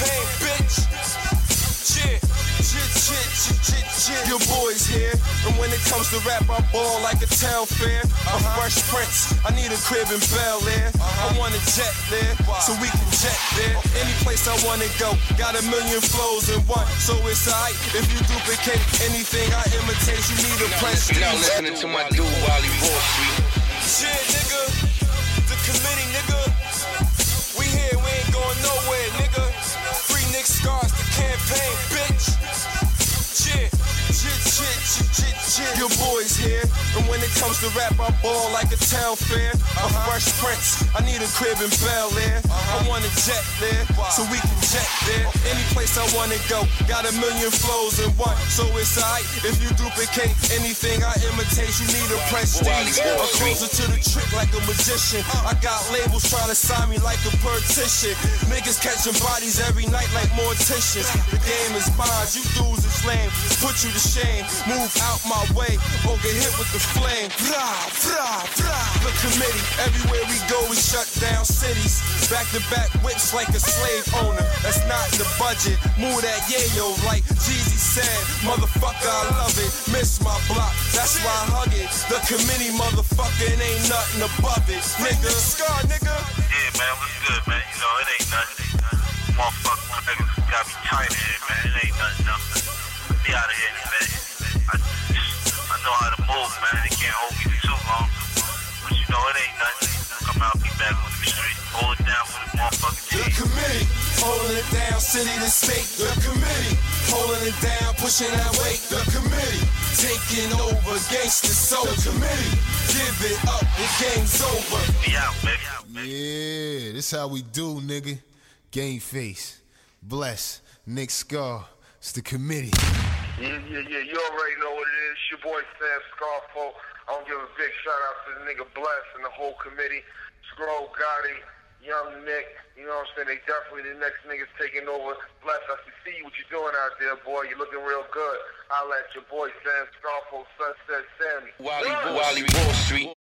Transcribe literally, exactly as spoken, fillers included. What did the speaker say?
campaign, bitch. Yeah, yeah, yeah, yeah, yeah. Your boy's here, and when it comes to rap, I ball like a town fair. A fresh prince, I need a crib in Bel Air. I want a jet there, so we can jet there. Any place I wanna go, got a million flows in one, so it's alright if you duplicate anything I imitate. You need a prestige. Now listening to my dude Wally Wall Street. Yeah, nigga, the committee, nigga. We here, we ain't going nowhere, nigga. Free Nick Scars, the campaign, bitch. Yeah, yeah, yeah, yeah, yeah. Your boy's here, and when it comes to rap, I ball like a town fair. A fresh prince, I need a crib in Bel Air. I want a jet there, so we can jet there. Any place I wanna go, got a million flows in one, so it's alright if you duplicate anything I imitate. You need a prestige, a closer to the trick like a magician. I got labels trying to sign me like a partition. Niggas catching bodies every night like morticians. The game is mine, you dudes is lame. Put you to shame, move out my way, or get hit with the flame. Brah, brah, brah. The committee, everywhere we go, we shut down cities. Back to back whips like a slave owner. That's not in the budget. Move that yayo like Jeezy said. Motherfucker, I love it. Miss my block, that's why I hug it. The committee, motherfucker, it ain't nothing above it. Nigga, Scar, nigga. Yeah, man, what's good, man? You know, it ain't nothing. Motherfucker, niggas got me tight here, man. It ain't nothing, nothing. Be out of here, man. I, I know how to move, man. They can't hold me for too long. But you know, it ain't nothing. Come out, be back on the street. Hold it down for the motherfucking team. The committee, holding it down, city to state. The committee, holding it down, pushing that weight. The committee, taking over gangsta soul. The committee, give it up, the game's over. Be out, baby. Yeah, this how we do, nigga. Game face, bless, Nick Scar. It's the committee. Yeah, yeah, yeah, you already know what it is. It's your boy Sam Scarfo. I want to give a big shout out to the nigga Bless and the whole committee. Scroll Gotti, Young Nick, you know what I'm saying? They definitely the next niggas taking over. Bless, I see what you're doing out there, boy. You're looking real good. I'll let your boy Sam Scarfo, Sunset Sammy. Wally, Wally Wall Street.